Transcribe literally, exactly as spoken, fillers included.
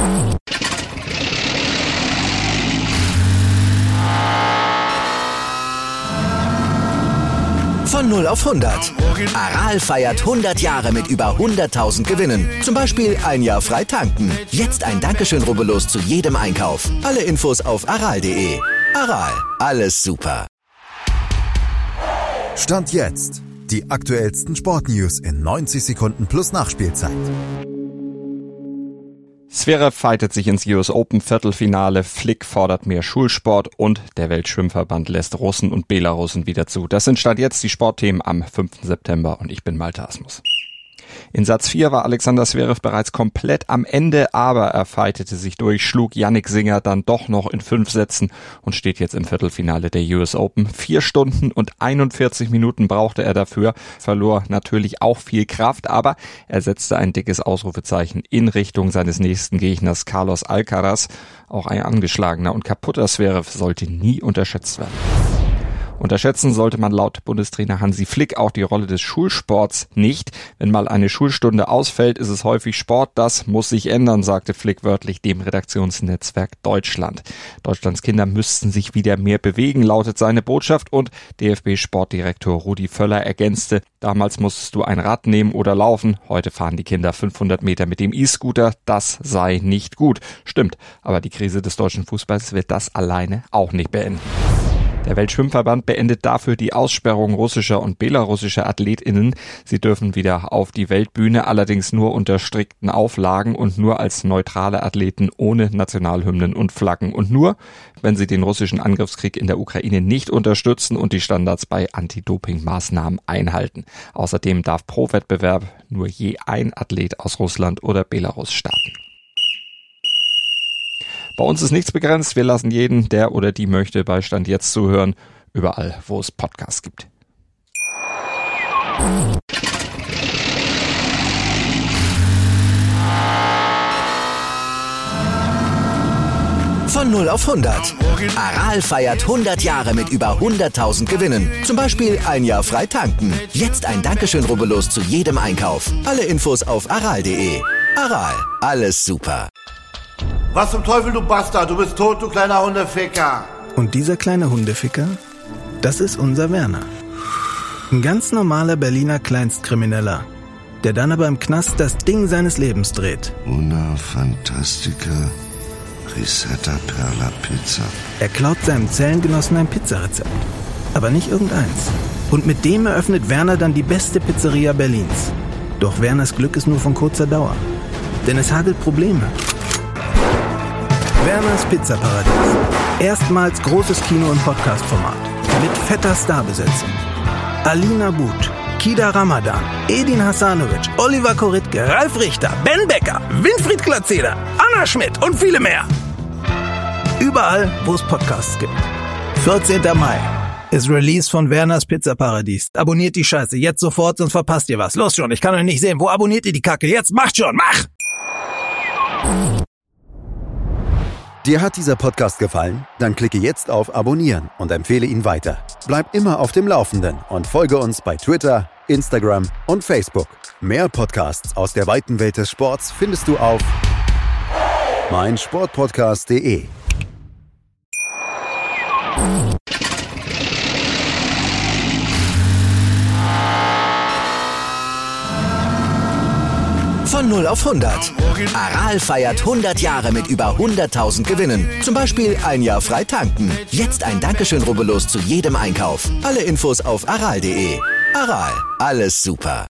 Von null auf hundert. Aral feiert hundert Jahre mit über hunderttausend Gewinnen. Zum Beispiel ein Jahr frei tanken. Jetzt ein Dankeschön, rubbellos zu jedem Einkauf. Alle Infos auf aral punkt de. Aral, alles super. Stand jetzt. Die aktuellsten Sportnews in neunzig Sekunden plus Nachspielzeit. Zverev fightet sich ins U S Open Viertelfinale, Flick fordert mehr Schulsport und der Weltschwimmverband lässt Russen und Belarussen wieder zu. Das sind Stand jetzt die Sportthemen am fünften September und ich bin Malte Asmus. In Satz vier war Alexander Zverev bereits komplett am Ende, aber er fightete sich durch, schlug Jannik Sinner dann doch noch in fünf Sätzen und steht jetzt im Viertelfinale der U S Open. Vier Stunden und einundvierzig Minuten brauchte er dafür, verlor natürlich auch viel Kraft, aber er setzte ein dickes Ausrufezeichen in Richtung seines nächsten Gegners Carlos Alcaraz. Auch ein angeschlagener und kaputter Zverev sollte nie unterschätzt werden. Unterschätzen sollte man laut Bundestrainer Hansi Flick auch die Rolle des Schulsports nicht. Wenn mal eine Schulstunde ausfällt, ist es häufig Sport. Das muss sich ändern, sagte Flick wörtlich dem Redaktionsnetzwerk Deutschland. Deutschlands Kinder müssten sich wieder mehr bewegen, lautet seine Botschaft. Und D F B-Sportdirektor Rudi Völler ergänzte, damals musstest du ein Rad nehmen oder laufen. Heute fahren die Kinder fünfhundert Meter mit dem E-Scooter. Das sei nicht gut. Stimmt, aber die Krise des deutschen Fußballs wird das alleine auch nicht beenden. Der Weltschwimmverband beendet dafür die Aussperrung russischer und belarussischer AthletInnen. Sie dürfen wieder auf die Weltbühne, allerdings nur unter strikten Auflagen und nur als neutrale Athleten ohne Nationalhymnen und Flaggen. Und nur, wenn sie den russischen Angriffskrieg in der Ukraine nicht unterstützen und die Standards bei Anti-Doping-Maßnahmen einhalten. Außerdem darf pro Wettbewerb nur je ein Athlet aus Russland oder Belarus starten. Bei uns ist nichts begrenzt. Wir lassen jeden, der oder die möchte, bei Stand jetzt zuhören. Überall, wo es Podcasts gibt. Von null auf hundert. Aral feiert hundert Jahre mit über hunderttausend Gewinnen. Zum Beispiel ein Jahr frei tanken. Jetzt ein Dankeschön, rubbellos zu jedem Einkauf. Alle Infos auf aral punkt de. Aral, alles super. Was zum Teufel, du Bastard? Du bist tot, du kleiner Hundeficker. Und dieser kleine Hundeficker, das ist unser Werner. Ein ganz normaler Berliner Kleinstkrimineller, der dann aber im Knast das Ding seines Lebens dreht. Una Fantastica Risetta Perla Pizza. Er klaut seinem Zellengenossen ein Pizzarezept, aber nicht irgendeins. Und mit dem eröffnet Werner dann die beste Pizzeria Berlins. Doch Werners Glück ist nur von kurzer Dauer, denn es hagelt Probleme. Werners Pizzaparadies. Erstmals großes Kino- und Podcast-Format. Mit fetter Starbesetzung. Alina But, Kida Ramadan, Edin Hasanovic, Oliver Koritke, Ralf Richter, Ben Becker, Winfried Glatzeder, Anna Schmidt und viele mehr. Überall, wo es Podcasts gibt. vierzehnten Mai ist Release von Werners Pizzaparadies. Abonniert die Scheiße jetzt sofort, sonst verpasst ihr was. Los schon, ich kann euch nicht sehen. Wo abonniert ihr die Kacke? Jetzt macht schon, mach! Dir hat dieser Podcast gefallen? Dann klicke jetzt auf Abonnieren und empfehle ihn weiter. Bleib immer auf dem Laufenden und folge uns bei Twitter, Instagram und Facebook. Mehr Podcasts aus der weiten Welt des Sports findest du auf meinsportpodcast punkt de. Von null auf hundert. Aral feiert hundert Jahre mit über hunderttausend Gewinnen. Zum Beispiel ein Jahr frei tanken. Jetzt ein Dankeschön, rubbellos zu jedem Einkauf. Alle Infos auf aral punkt de. Aral, alles super.